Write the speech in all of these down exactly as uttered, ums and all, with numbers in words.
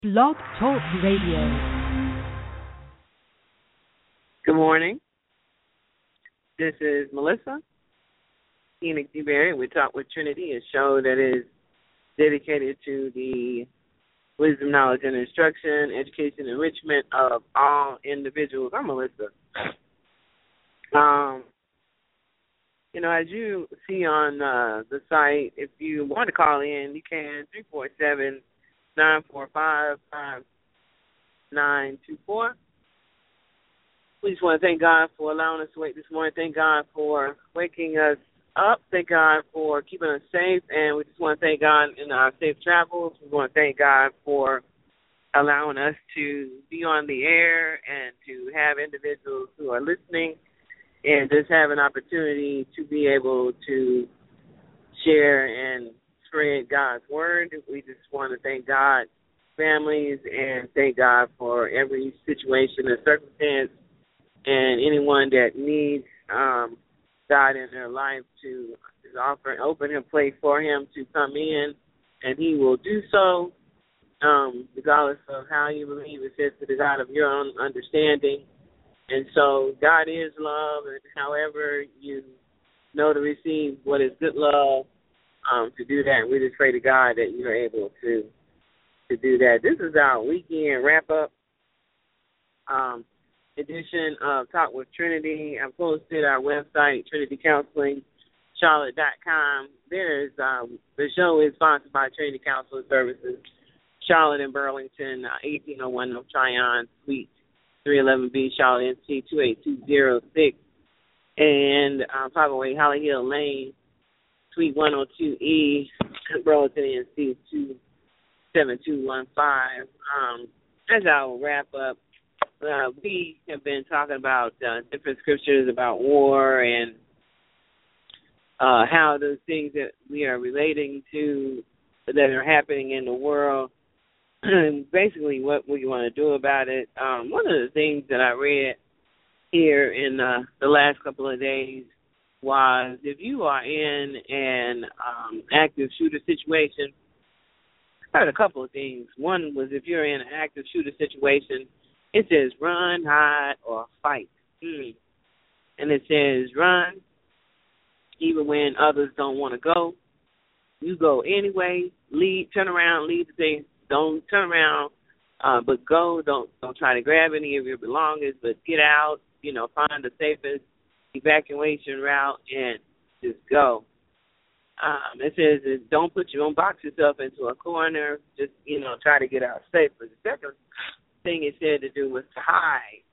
Blog Talk Radio. Good morning. This is Melissa, Phoenix DeBerry. We talk with Trinity, a show that is dedicated to the wisdom, knowledge, and instruction, education, enrichment of all individuals. I'm Melissa. Um, you know, as you see on uh, the site, if you want to call in, you can, three four seven, nine four five, five nine two four. We just want to thank God for allowing us to wake this morning. Thank God for waking us up. Thank God for keeping us safe. And we just want to thank God in our safe travels. We want to thank God for allowing us to be on the air and to have individuals who are listening and just have an opportunity to be able to share and spread God's word. We just want to thank God, families, and thank God for every situation and circumstance and anyone that needs um, God in their life to offer open a place for him to come in, and he will do so, um, regardless of how you believe. It says to the God of your own understanding. And so God is love, and however you know to receive what is good love, um, to do that. We just pray to God that you're able to to do that. This is our weekend wrap-up um, edition of Talk with Trinity. I've posted our website, trinity counseling charlotte dot com. There's um, the show is sponsored by Trinity Counseling Services, Charlotte and Burlington, uh, eighteen oh one North Tryon, Suite three eleven B, Charlotte, N C two eight two zero six, and uh, five oh eight Holly Hill Lane, Suite one oh two E, Burlington, N C two seven two one five. Um, as I'll wrap up, uh, we have been talking about uh, different scriptures about war and uh, how those things that we are relating to that are happening in the world, and basically what we want to do about it. Um, one of the things that I read here in uh, the last couple of days was if you are in an um, active shooter situation, I heard a couple of things. One was if you're in an active shooter situation, it says run, hide, or fight. Mm. And it says run even when others don't want to go. You go anyway. Lead, turn around, lead the thing. Don't turn around, uh, but go. Don't don't try to grab any of your belongings, but get out. You know, find the safest evacuation route and just go. Um, it says is don't put your own box yourself into a corner. Just you know, try to get out safe. But the second thing it said to do was to hide.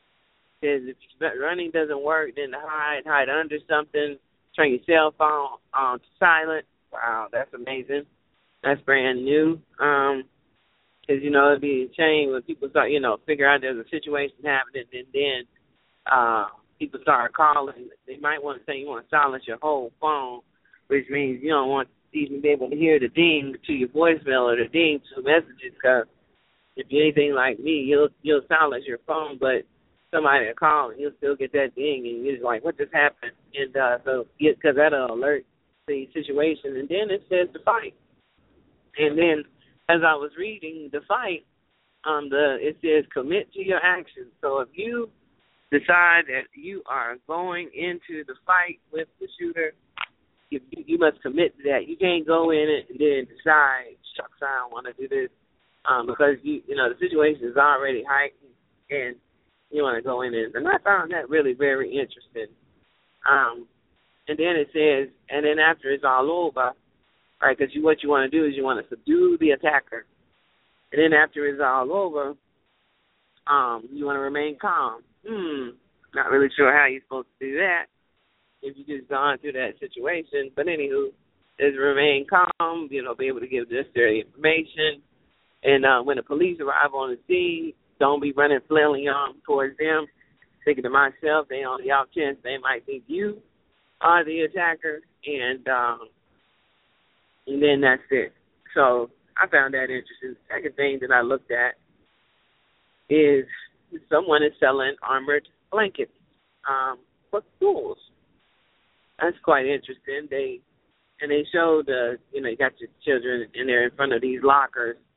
It says if running doesn't work, then to hide, hide under something. Turn your cell phone on to silent. Wow, that's amazing. That's brand new. Um, Because, you know, it'd be a shame when people start, you know, figure out there's a situation happening, and then uh, people start calling. They might want to say you want to silence your whole phone, which means you don't want to even be able to hear the ding to your voicemail or the ding to messages, because if you're anything like me, you'll you'll silence your phone, but somebody will call and you'll still get that ding, and you're just like, what just happened? And uh, so, because that'll alert the situation. And then it says to fight. And then as I was reading the fight, um, the it says commit to your actions. So if you decide that you are going into the fight with the shooter, you, you must commit to that. You can't go in it and then decide, shucks, I don't want to do this, um, because you you know the situation is already heightened and you want to go in it. And I found that really very interesting. Um, and then it says, and then after it's all over. Right, because you, what you want to do is you want to subdue the attacker. And then after it's all over, um, you want to remain calm. Hmm, not really sure how you're supposed to do that if you just gone through that situation. But anywho, is remain calm, you know, be able to give necessary information. And uh, when the police arrive on the scene, don't be running flailing on towards them. Thinking to myself, they on the off chance they might think you are the attacker. And, um, And then that's it. So I found that interesting. The second thing that I looked at is someone is selling armored blankets um, for schools. That's quite interesting. They and they showed, uh, you know, you got your children and they're in front of these lockers,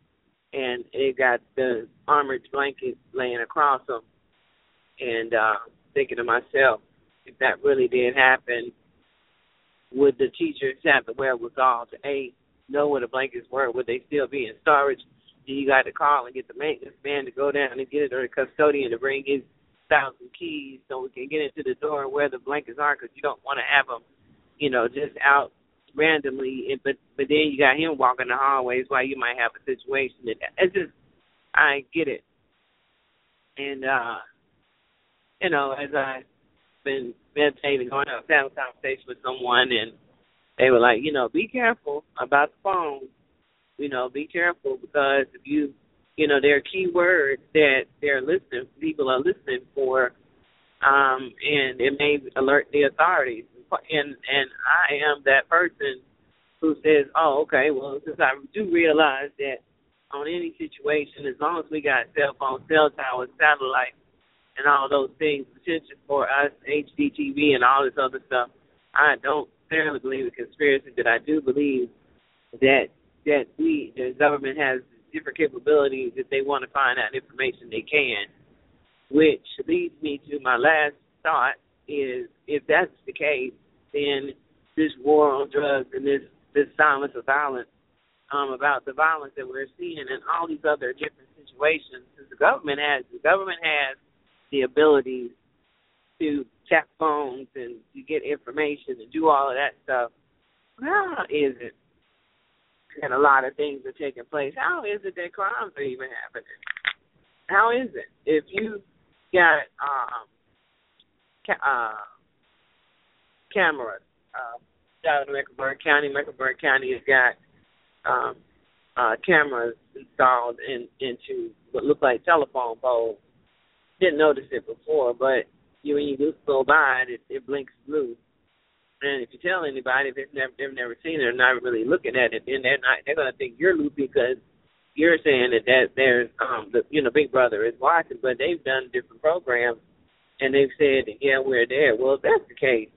and it got the armored blanket laying across them. And uh, thinking to myself, if that really did happen, would the teachers have the wherewithal to, A, know where the blankets were? Would they still be in storage? Do you got to call and get the maintenance man to go down and get it, or the custodian to bring his thousand keys so we can get into the door where the blankets are, because you don't want to have them, you know, just out randomly. And, but but then you got him walking the hallways while you might have a situation. That, it's just, I get it. And, uh, you know, as I've been meditating, going out, having a conversation with someone, and they were like, you know, be careful about the phone. You know, be careful, because if you, you know, there are key words that they're listening, people are listening for, um, and it may alert the authorities. And and I am that person who says, oh, okay, well, since I do realize that on any situation, as long as we got cell phone, cell towers, satellite, and all those things, potential for us, H D T V and all this other stuff, I don't necessarily believe in conspiracy, but I do believe that that we, the government has different capabilities. If they want to find out information, they can, which leads me to my last thought is, if that's the case, then this war on drugs and this, this silence of violence, um, about the violence that we're seeing and all these other different situations, because the government has, the government has the ability to tap phones and to get information and do all of that stuff. How is it that a lot of things are taking place? How is it that crimes are even happening? How is it? If you got um, ca- uh, cameras uh, down in Mecklenburg County, Mecklenburg County has got um, uh, cameras installed in, into what look like telephone poles. Didn't notice it before, but you, when you just go by it, it, it blinks blue. And if you tell anybody, if they've never, they've never seen it or not really looking at it, then they're not, they're going to think you're loopy because you're saying that, that there's, um, the, you know, Big Brother is watching, but they've done different programs, and they've said, yeah, we're there. Well, if that's the case,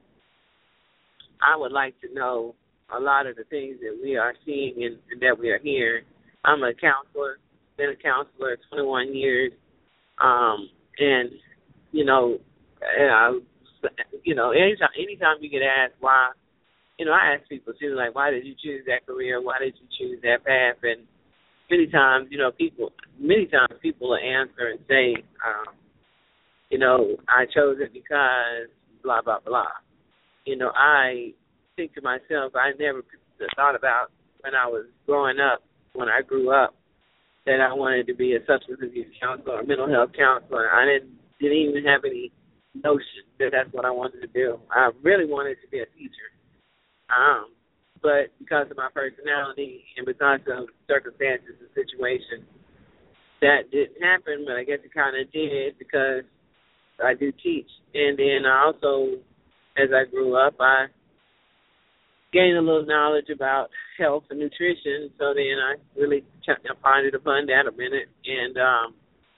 I would like to know a lot of the things that we are seeing and, and that we are hearing. I'm a counselor, been a counselor twenty-one years, um, and, you know, I, you know, anytime, anytime you get asked why, you know, I ask people too, like, why did you choose that career? Why did you choose that path? And many times, you know, people, many times people will answer and say, um, you know, I chose it because blah, blah, blah. You know, I think to myself, I never thought about when I was growing up, when I grew up, that I wanted to be a substance abuse counselor or mental health counselor. I didn't, didn't even have any notion that that's what I wanted to do. I really wanted to be a teacher. Um, but because of my personality and because of circumstances and situations, that didn't happen, but I guess it kind of did because I do teach. And then I also, as I grew up, I gained a little knowledge about health and nutrition, so then I really pondered upon that a minute, and um,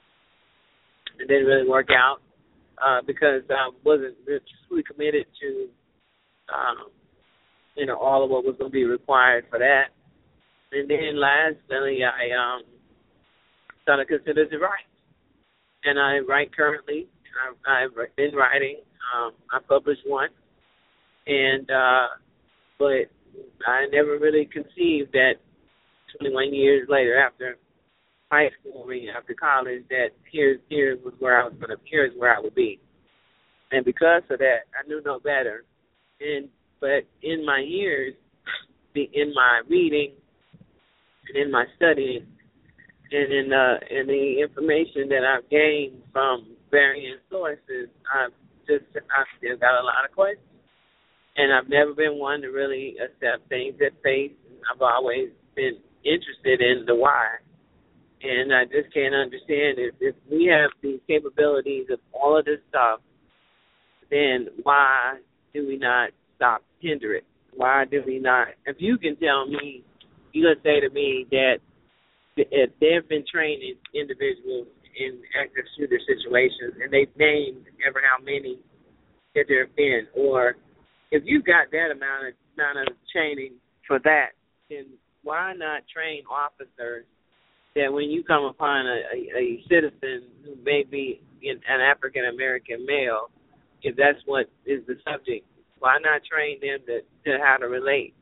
it didn't really work out uh, because I wasn't really committed to, um, you know, all of what was going to be required for that. And then lastly, I um, started to consider to write, and I write currently. I've, I've been writing. Um, I published one, and uh, but I never really conceived that twenty-one years later, after high school, after college, that here, here was where I was going to, here's where I would be. And because of that, I knew no better. And but in my years, in my reading, and in my studying, and in uh, in the information that I've gained from various sources, I've just I've still got a lot of questions. And I've never been one to really accept things at face. I've always been interested in the why. And I just can't understand if, if we have the capabilities of all of this stuff, then why do we not stop, hinder it? Why do we not? If you can tell me, you're going to say to me that if they've been training individuals in active shooter situations and they've named ever how many that there have been, or if you've got that amount of amount of training for that, then why not train officers that when you come upon a, a, a citizen who may be an African American male, if that's what is the subject, why not train them to, to how to relate?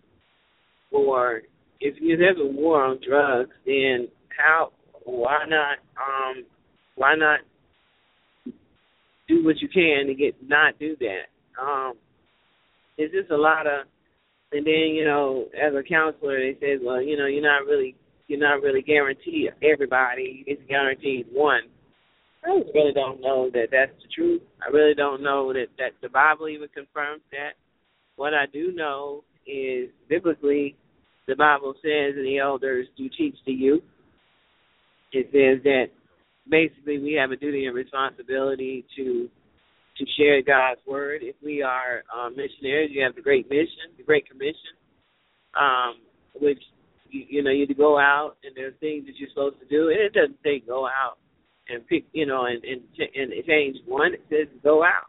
Or if there's a war on drugs, then how? Why not? Um, why not do what you can to get not do that? Um, it's just a lot of, and then you know, as a counselor, they said, well, you know, you're not really, you're not really guaranteed everybody. It's guaranteed one. I really don't know that that's the truth. I really don't know that, that the Bible even confirms that. What I do know is biblically, the Bible says, and the elders do teach the youth. It says that basically we have a duty and responsibility to to share God's word. If we are uh, missionaries, you have the Great Mission, the Great Commission, um, which you, you know you to go out and there's things that you're supposed to do, and it doesn't say go out and pick, you know, and and, and change one. It says go out.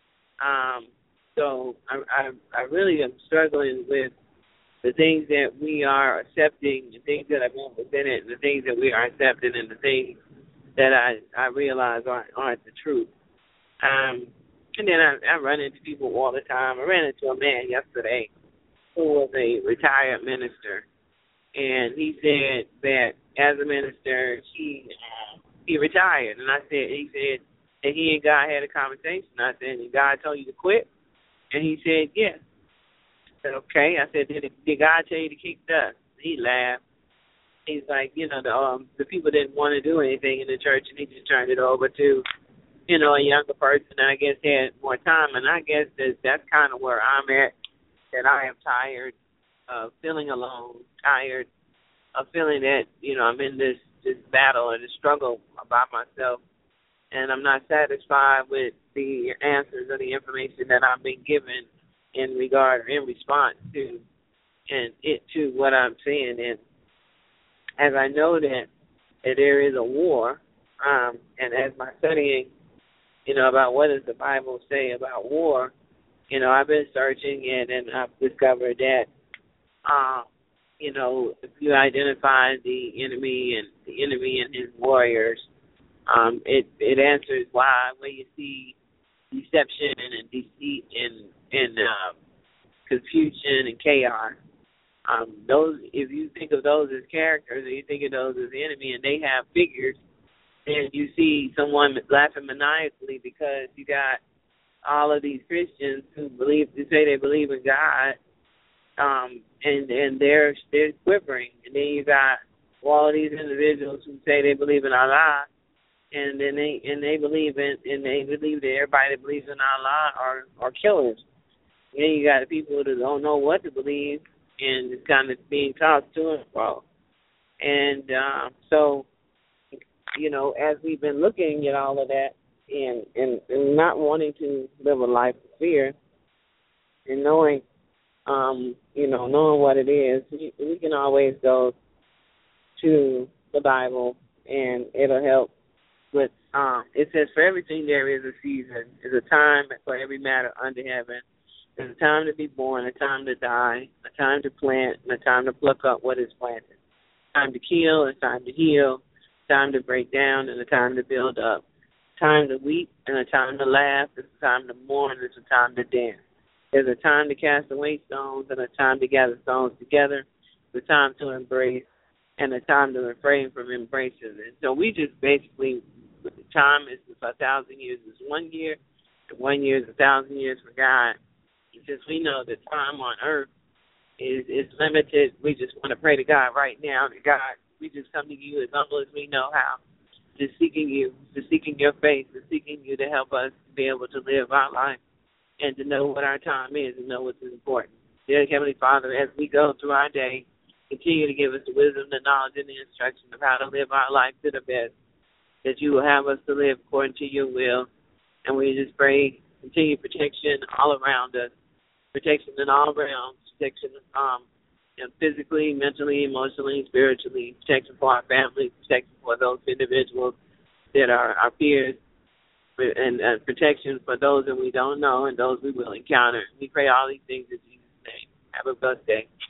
Um, so I, I I really am struggling with the things that we are accepting, the things that are being presented, and the things that we are accepting, and the things that I, I realize aren't, aren't the truth. Um, and then I, I run into people all the time. I ran into a man yesterday who was a retired minister, and he said that as a minister, he uh, he retired. And I said, he said that he and God had a conversation. I said, and God told you to quit? And he said, yes. I said, okay. I said, did, did God tell you to kick dust? He laughed. He's like, you know, the um, the people didn't want to do anything in the church, and he just turned it over to, you know, a younger person, and I guess had more time. And I guess that that's kind of where I'm at, that I am tired of feeling alone, tired of feeling that, you know, I'm in this, this battle or this struggle by myself, and I'm not satisfied with the answers or the information that I'm being given in regard or in response to and it to what I'm saying. And as I know that, that there is a war, um, and as my studying, you know, about what does the Bible say about war, you know, I've been searching it, and I've discovered that, uh, you know, if you identify the enemy and the enemy and his warriors, um, it it answers why when you see deception and deceit and and uh, confusion and chaos. Um, those, if you think of those as characters, or you think of those as the enemy, and they have figures, then you see someone laughing maniacally because you got all of these Christians who believe, who say they believe in God, um, and and they're they're quivering, and then you got all of these individuals who say they believe in Allah, and then they and they believe in and they believe that everybody that believes in Allah are are killers. And then you got the people that don't know what to believe, and it's kind of being tossed to and fro. And uh, so, you know, as we've been looking at all of that and, and, and not wanting to live a life of fear and knowing, um, you know, knowing what it is, we, we can always go to the Bible, and it'll help with, um, it says, for everything there is a season. There's a time for every matter under heaven. There's a time to be born, a time to die, a time to plant, and a time to pluck up what is planted. Time to kill, a time to heal, time to break down, and a time to build up. Time to weep, and a time to laugh. There's a time to mourn, and a time to dance. There's a time to cast away stones, and a time to gather stones together. There's a time to embrace, and a time to refrain from embracing. And so we just basically, time is a thousand years is one year, and one year is a thousand years for God. Since we know that time on earth is, is limited, we just want to pray to God right now. To God, we just come to you as humble as we know how, just seeking you, just seeking your face, just seeking you to help us be able to live our life and to know what our time is and know what's important. Dear Heavenly Father, as we go through our day, continue to give us the wisdom, the knowledge, and the instruction of how to live our life to the best, that you will have us to live according to your will. And we just pray continued protection all around us, protection in all realms, protection um, you know, physically, mentally, emotionally, spiritually, protection for our family, protection for those individuals that are our peers, and, and protection for those that we don't know and those we will encounter. We pray all these things in Jesus' name. Have a blessed day.